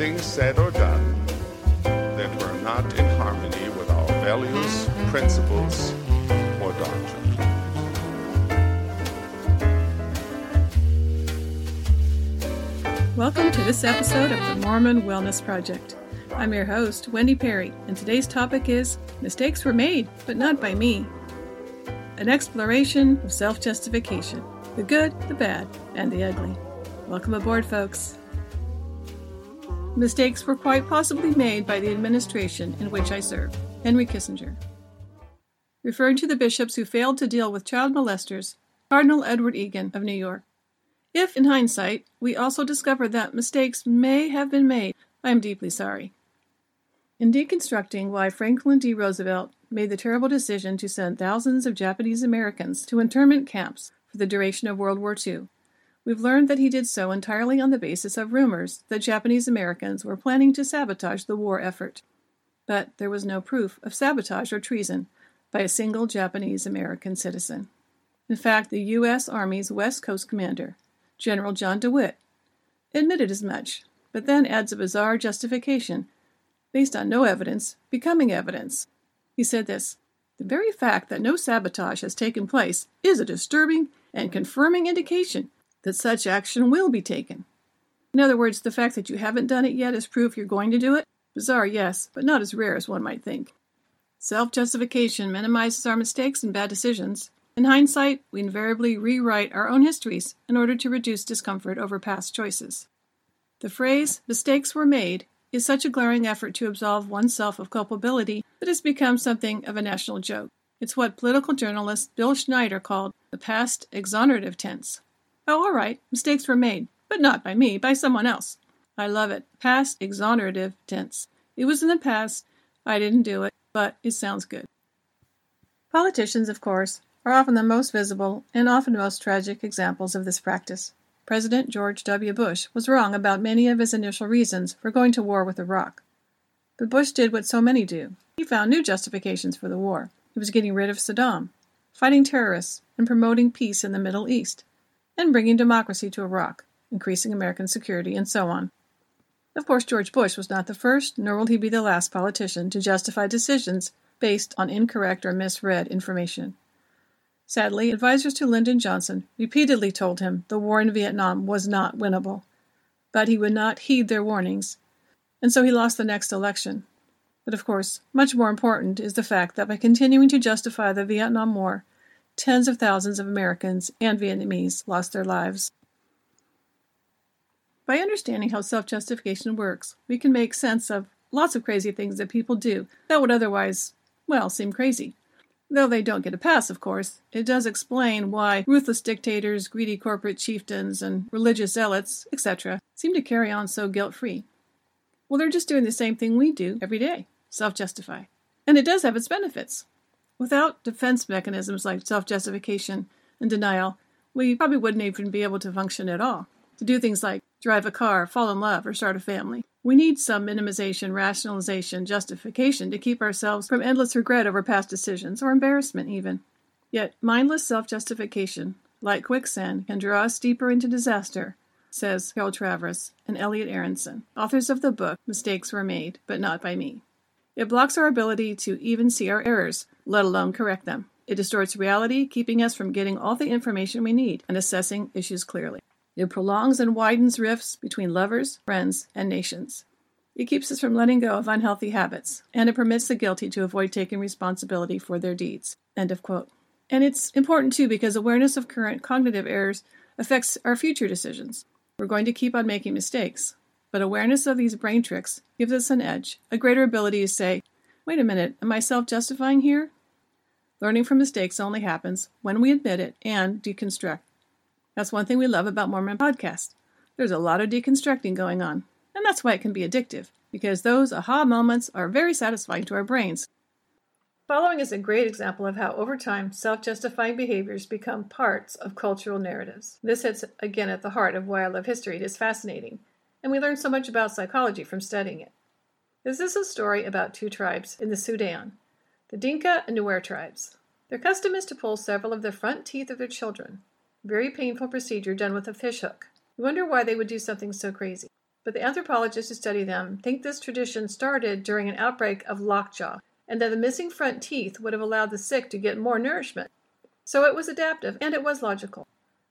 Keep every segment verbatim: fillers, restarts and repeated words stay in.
things said or done that were not in harmony with our values, principles, or doctrine. Welcome to this episode of the Mormon Wellness Project. I'm your host, Wendy Perry, and today's topic is Mistakes Were Made, but Not by Me. An exploration of self-justification, the good, the bad, and the ugly. Welcome aboard, folks. Mistakes were quite possibly made by the administration in which I serve. Henry Kissinger. Referring to the bishops who failed to deal with child molesters, Cardinal Edward Egan of New York. If, in hindsight, we also discover that mistakes may have been made, I am deeply sorry. In deconstructing why Franklin D. Roosevelt made the terrible decision to send thousands of Japanese Americans to internment camps for the duration of World War Two, we've learned that he did so entirely on the basis of rumors that Japanese Americans were planning to sabotage the war effort. But there was no proof of sabotage or treason by a single Japanese American citizen. In fact, the U S Army's West Coast commander, General John DeWitt, admitted as much, but then adds a bizarre justification based on no evidence becoming evidence. He said this, "The very fact that no sabotage has taken place is a disturbing and confirming indication that such action will be taken." In other words, the fact that you haven't done it yet is proof you're going to do it? Bizarre, yes, but not as rare as one might think. Self-justification minimizes our mistakes and bad decisions. In hindsight, we invariably rewrite our own histories in order to reduce discomfort over past choices. The phrase, "mistakes were made," is such a glaring effort to absolve oneself of culpability that it's become something of a national joke. It's what political journalist Bill Schneider called the past exonerative tense. Oh, all right, mistakes were made, but not by me, by someone else. I love it. Past exonerative tense. It was in the past, I didn't do it, but it sounds good. Politicians, of course, are often the most visible and often most tragic examples of this practice. President George W. Bush was wrong about many of his initial reasons for going to war with Iraq. But Bush did what so many do. He found new justifications for the war. He was getting rid of Saddam, fighting terrorists, and promoting peace in the Middle East, and bringing democracy to Iraq, increasing American security, and so on. Of course, George Bush was not the first, nor will he be the last politician to justify decisions based on incorrect or misread information. Sadly, advisors to Lyndon Johnson repeatedly told him the war in Vietnam was not winnable, but he would not heed their warnings, and so he lost the next election. But of course, much more important is the fact that by continuing to justify the Vietnam War, tens of thousands of Americans and Vietnamese lost their lives. By understanding how self-justification works, we can make sense of lots of crazy things that people do that would otherwise, well, seem crazy. Though they don't get a pass, of course, it does explain why ruthless dictators, greedy corporate chieftains, and religious zealots, et cetera, seem to carry on so guilt-free. Well, they're just doing the same thing we do every day, self-justify. And it does have its benefits. Without defense mechanisms like self-justification and denial, we probably wouldn't even be able to function at all. To do things like drive a car, fall in love, or start a family. We need some minimization, rationalization, justification to keep ourselves from endless regret over past decisions, or embarrassment even. Yet, mindless self-justification, like quicksand, can draw us deeper into disaster, says Carol Travers and Elliot Aronson, authors of the book Mistakes Were Made, but Not by Me. It blocks our ability to even see our errors, let alone correct them. It distorts reality, keeping us from getting all the information we need and assessing issues clearly. It prolongs and widens rifts between lovers, friends, and nations. It keeps us from letting go of unhealthy habits, and it permits the guilty to avoid taking responsibility for their deeds. End of quote. And it's important, too, because awareness of current cognitive errors affects our future decisions. We're going to keep on making mistakes, but awareness of these brain tricks gives us an edge, a greater ability to say, wait a minute, am I self-justifying here? Learning from mistakes only happens when we admit it and deconstruct. That's one thing we love about Mormon Podcast. There's a lot of deconstructing going on, and that's why it can be addictive, because those aha moments are very satisfying to our brains. Following is a great example of how, over time, self-justifying behaviors become parts of cultural narratives. This hits again at the heart of why I love history. It is fascinating, and we learn so much about psychology from studying it. This is a story about two tribes in the Sudan, the Dinka and Nuer tribes. Their custom is to pull several of the front teeth of their children. Very painful procedure done with a fishhook. You wonder why they would do something so crazy. But the anthropologists who study them think this tradition started during an outbreak of lockjaw, and that the missing front teeth would have allowed the sick to get more nourishment. So it was adaptive, and it was logical.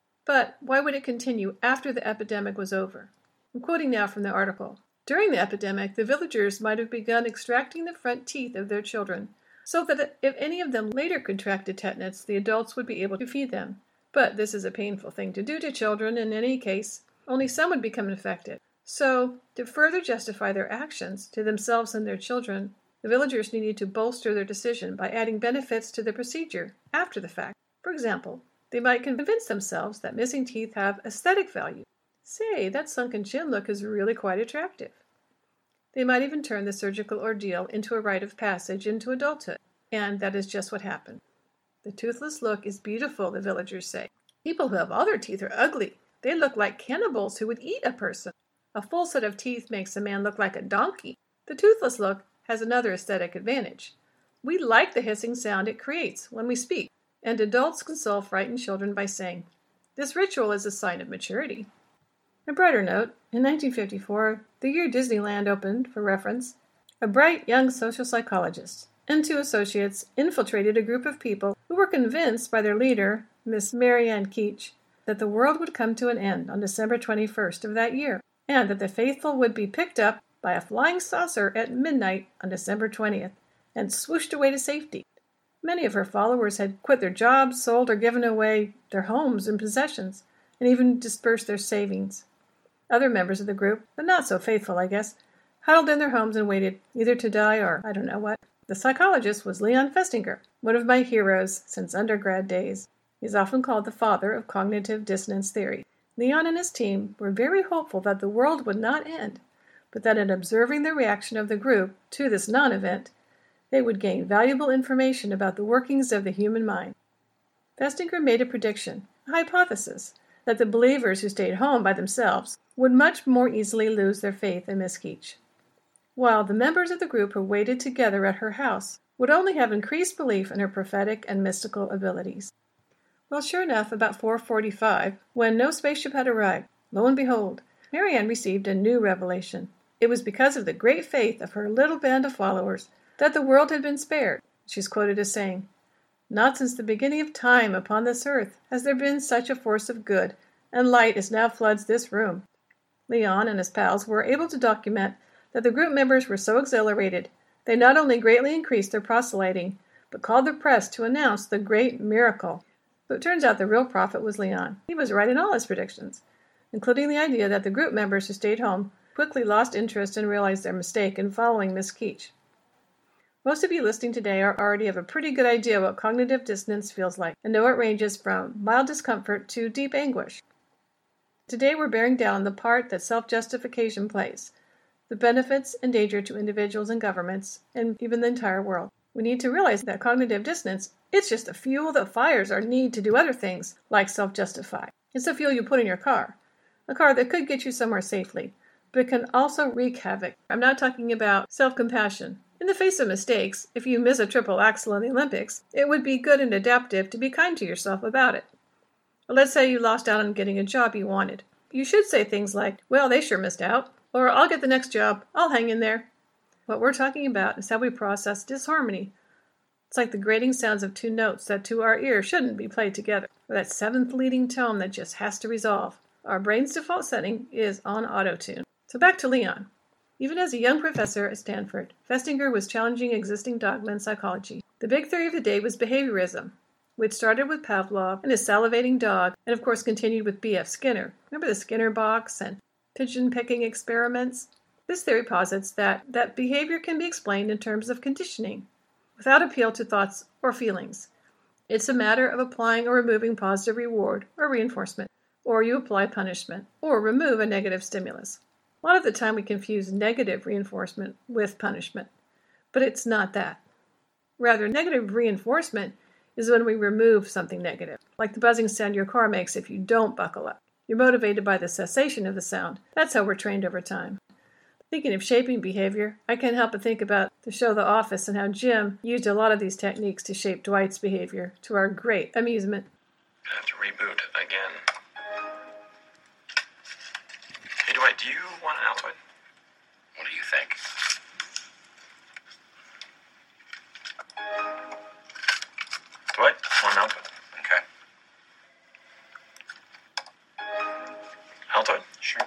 But why would it continue after the epidemic was over? I'm quoting now from the article. During the epidemic, the villagers might have begun extracting the front teeth of their children, so that if any of them later contracted tetanus, the adults would be able to feed them. But this is a painful thing to do to children in any case. Only some would become infected. So, to further justify their actions to themselves and their children, the villagers needed to bolster their decision by adding benefits to the procedure after the fact. For example, they might convince themselves that missing teeth have aesthetic value. Say, that sunken chin look is really quite attractive. They might even turn the surgical ordeal into a rite of passage into adulthood. And that is just what happened. The toothless look is beautiful, the villagers say. People who have all their teeth are ugly. They look like cannibals who would eat a person. A full set of teeth makes a man look like a donkey. The toothless look has another aesthetic advantage. We like the hissing sound it creates when we speak, and adults console frightened children by saying, "This ritual is a sign of maturity." A brighter note, in nineteen fifty-four, the year Disneyland opened, for reference, a bright young social psychologist and two associates infiltrated a group of people who were convinced by their leader, Miss Mary Ann Keach, that the world would come to an end on December twenty-first of that year, and that the faithful would be picked up by a flying saucer at midnight on December twentieth and swooshed away to safety. Many of her followers had quit their jobs, sold or given away their homes and possessions, and even dispersed their savings. Other members of the group, but not so faithful, I guess, huddled in their homes and waited, either to die or I don't know what. The psychologist was Leon Festinger, one of my heroes since undergrad days. He is often called the father of cognitive dissonance theory. Leon and his team were very hopeful that the world would not end, but that in observing the reaction of the group to this non-event, they would gain valuable information about the workings of the human mind. Festinger made a prediction, a hypothesis, that the believers who stayed home by themselves would much more easily lose their faith in Miss Keach, while the members of the group who waited together at her house would only have increased belief in her prophetic and mystical abilities. Well, sure enough, about four forty-five, when no spaceship had arrived, lo and behold, Mary Ann received a new revelation. It was because of the great faith of her little band of followers that the world had been spared. She's quoted as saying, "Not since the beginning of time upon this earth has there been such a force of good, and light as now floods this room." Leon and his pals were able to document that the group members were so exhilarated, they not only greatly increased their proselyting, but called the press to announce the great miracle. So it turns out the real prophet was Leon. He was right in all his predictions, including the idea that the group members who stayed home quickly lost interest and realized their mistake in following Miss Keach. Most of you listening today are already have a pretty good idea what cognitive dissonance feels like, and know it ranges from mild discomfort to deep anguish. Today we're bearing down the part that self-justification plays, the benefits and danger to individuals and governments, and even the entire world. We need to realize that cognitive dissonance, it's just the fuel that fires our need to do other things, like self-justify. It's the fuel you put in your car, a car that could get you somewhere safely, but it can also wreak havoc. I'm not talking about self-compassion. In the face of mistakes, if you miss a triple axel in the Olympics, it would be good and adaptive to be kind to yourself about it. Or let's say you lost out on getting a job you wanted. You should say things like, "Well, they sure missed out," or "I'll get the next job, I'll hang in there." What we're talking about is how we process disharmony. It's like the grating sounds of two notes that to our ear shouldn't be played together, or that seventh leading tone that just has to resolve. Our brain's default setting is on auto-tune. So back to Leon. Even as a young professor at Stanford, Festinger was challenging existing dogma in psychology. The big theory of the day was behaviorism, which started with Pavlov and his salivating dog, and of course continued with B F Skinner. Remember the Skinner box and pigeon-picking experiments? This theory posits that, that behavior can be explained in terms of conditioning, without appeal to thoughts or feelings. It's a matter of applying or removing positive reward or reinforcement, or you apply punishment, or remove a negative stimulus. A lot of the time we confuse negative reinforcement with punishment, but it's not that. Rather, negative reinforcement is when we remove something negative, like the buzzing sound your car makes if you don't buckle up. You're motivated by the cessation of the sound. That's how we're trained over time. Thinking of shaping behavior, I can't help but think about the show The Office and how Jim used a lot of these techniques to shape Dwight's behavior, to our great amusement. I have to reboot again. Hey, Dwight. way, do you want an Altoid? What do you think? Dwight, want an Altoid? Okay. Altoid? Sure.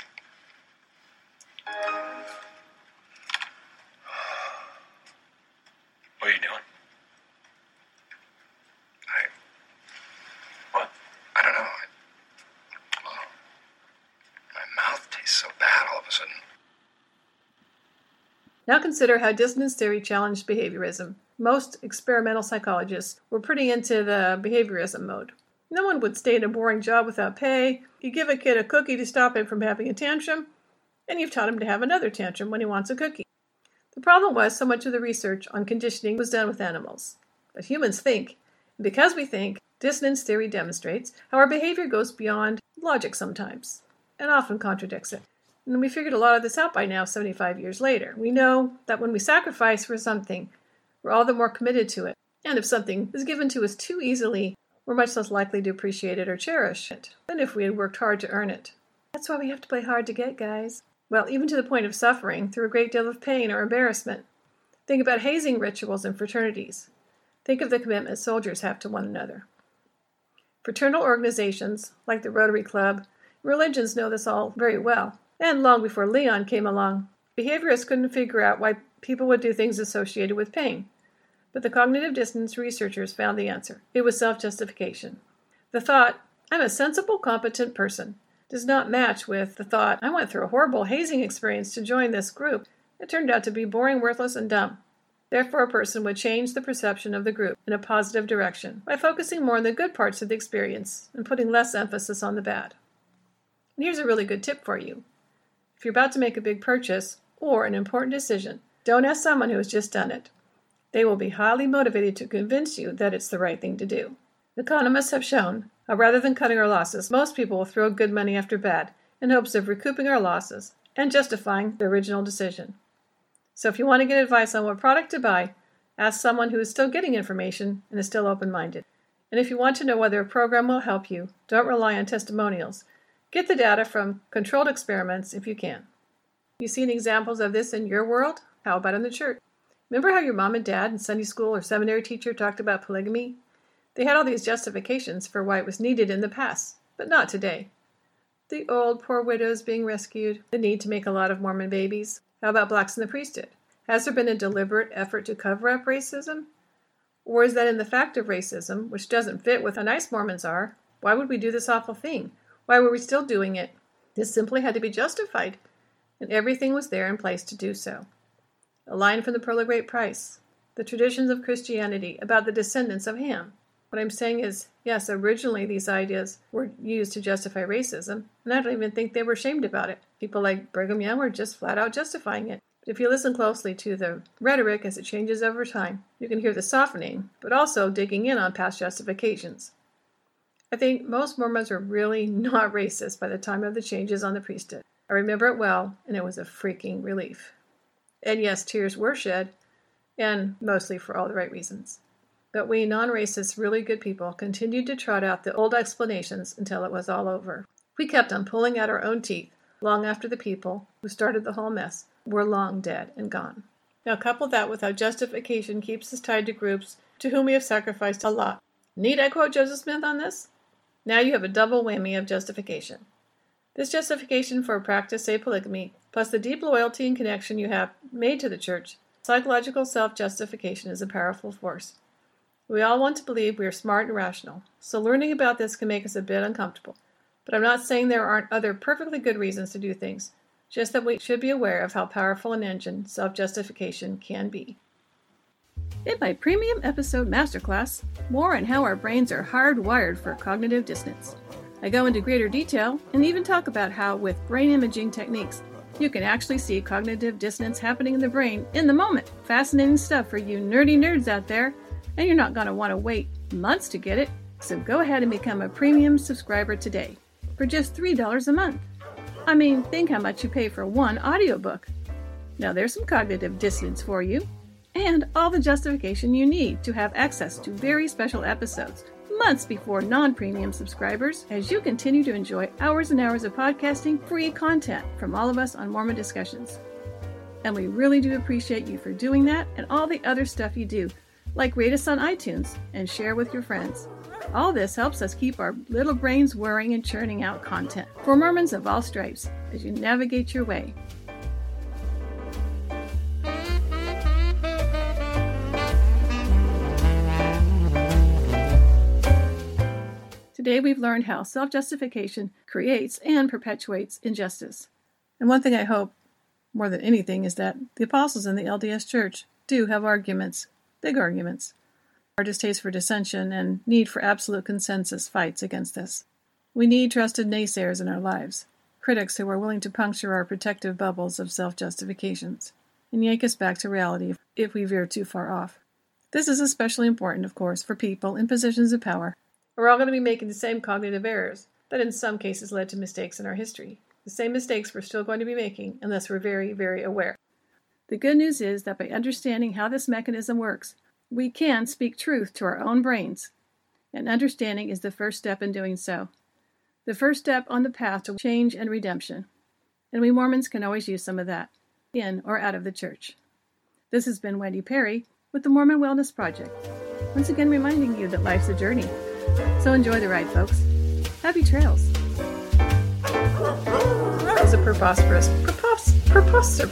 What are you doing? I... What? I don't know. I, well, my mouth tastes so bad all of a sudden. Now consider how dissonance theory challenged behaviorism. Most experimental psychologists were pretty into the behaviorism mode. No one would stay in a boring job without pay. You give a kid a cookie to stop him from having a tantrum, and you've taught him to have another tantrum when he wants a cookie. The problem was so much of the research on conditioning was done with animals. But humans think, and because we think, dissonance theory demonstrates how our behavior goes beyond logic sometimes, and often contradicts it. And we figured a lot of this out by now, seventy-five years later. We know that when we sacrifice for something, we're all the more committed to it. And if something is given to us too easily, we're much less likely to appreciate it or cherish it than if we had worked hard to earn it. That's why we have to play hard to get, guys. Well, even to the point of suffering through a great deal of pain or embarrassment. Think about hazing rituals in fraternities. Think of the commitment soldiers have to one another. Fraternal organizations, like the Rotary Club, religions know this all very well. And long before Leon came along, behaviorists couldn't figure out why people would do things associated with pain. But the cognitive dissonance researchers found the answer. It was self-justification. The thought, I'm a sensible, competent person, does not match with the thought, I went through a horrible hazing experience to join this group. It turned out to be boring, worthless, and dumb. Therefore, a person would change the perception of the group in a positive direction by focusing more on the good parts of the experience and putting less emphasis on the bad. And here's a really good tip for you. If you're about to make a big purchase or an important decision, don't ask someone who has just done it. They will be highly motivated to convince you that it's the right thing to do. Economists have shown how rather than cutting our losses, most people will throw good money after bad in hopes of recouping our losses and justifying the original decision. So if you want to get advice on what product to buy, ask someone who is still getting information and is still open-minded. And if you want to know whether a program will help you, don't rely on testimonials. Get the data from controlled experiments if you can. You seen examples of this in your world? How about in the church? Remember how your mom and dad and Sunday school or seminary teacher talked about polygamy? They had all these justifications for why it was needed in the past, but not today. The old poor widows being rescued, the need to make a lot of Mormon babies. How about blacks in the priesthood? Has there been a deliberate effort to cover up racism? Or is that in the fact of racism, which doesn't fit with how nice Mormons are? Why would we do this awful thing? Why were we still doing it? This simply had to be justified, and everything was there in place to do so. A line from the Pearl of Great Price, the traditions of Christianity about the descendants of Ham. What I'm saying is, yes, originally these ideas were used to justify racism, and I don't even think they were ashamed about it. People like Brigham Young were just flat out justifying it. But if you listen closely to the rhetoric as it changes over time, you can hear the softening, but also digging in on past justifications. I think most Mormons were really not racist by the time of the changes on the priesthood. I remember it well, and it was a freaking relief. And yes, tears were shed, and mostly for all the right reasons. But we non-racist, really good people continued to trot out the old explanations until it was all over. We kept on pulling out our own teeth long after the people who started the whole mess were long dead and gone. Now couple that with how justification keeps us tied to groups to whom we have sacrificed a lot. Need I quote Joseph Smith on this? Now you have a double whammy of justification. This justification for a practice, say polygamy, plus the deep loyalty and connection you have made to the church, psychological self-justification is a powerful force. We all want to believe we are smart and rational, so learning about this can make us a bit uncomfortable. But I'm not saying there aren't other perfectly good reasons to do things, just that we should be aware of how powerful an engine self-justification can be. In my premium episode masterclass, more on how our brains are hardwired for cognitive dissonance. I go into greater detail and even talk about how, with brain imaging techniques, you can actually see cognitive dissonance happening in the brain in the moment. Fascinating stuff for you nerdy nerds out there, and you're not going to want to wait months to get it, so go ahead and become a premium subscriber today for just three dollars a month. I mean, think how much you pay for one audiobook. Now there's some cognitive dissonance for you, and all the justification you need to have access to very special episodes months before non-premium subscribers, as you continue to enjoy hours and hours of podcasting free content from all of us on Mormon Discussions. And we really do appreciate you for doing that and all the other stuff you do, like rate us on iTunes and share with your friends. All this helps us keep our little brains whirring and churning out content for Mormons of all stripes as you navigate your way. Today we've learned how self-justification creates and perpetuates injustice. And one thing I hope, more than anything, is that the apostles in the L D S Church do have arguments, big arguments. Our distaste for dissension and need for absolute consensus fights against this. We need trusted naysayers in our lives, critics who are willing to puncture our protective bubbles of self-justifications and yank us back to reality if we veer too far off. This is especially important, of course, for people in positions of power. We're all going to be making the same cognitive errors that in some cases led to mistakes in our history. The same mistakes we're still going to be making unless we're very, very aware. The good news is that by understanding how this mechanism works, we can speak truth to our own brains. And understanding is the first step in doing so. The first step on the path to change and redemption. And we Mormons can always use some of that, in or out of the church. This has been Wendy Perry with the Mormon Wellness Project. Once again reminding you that life's a journey. So enjoy the ride, folks. Happy trails. That was a preposterous, prepos, preposter.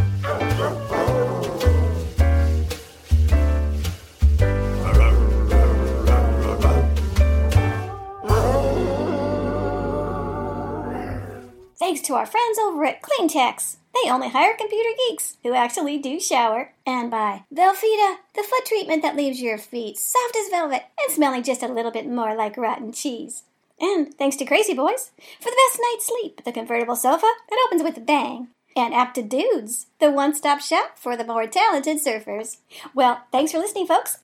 Thanks to our friends over at CleanTex. They only hire computer geeks who actually do shower. And by Velveeta, the foot treatment that leaves your feet soft as velvet and smelling just a little bit more like rotten cheese. And thanks to Crazy Boys for the best night's sleep, the convertible sofa that opens with a bang. And Apta Dudes, the one-stop shop for the more talented surfers. Well, thanks for listening, folks.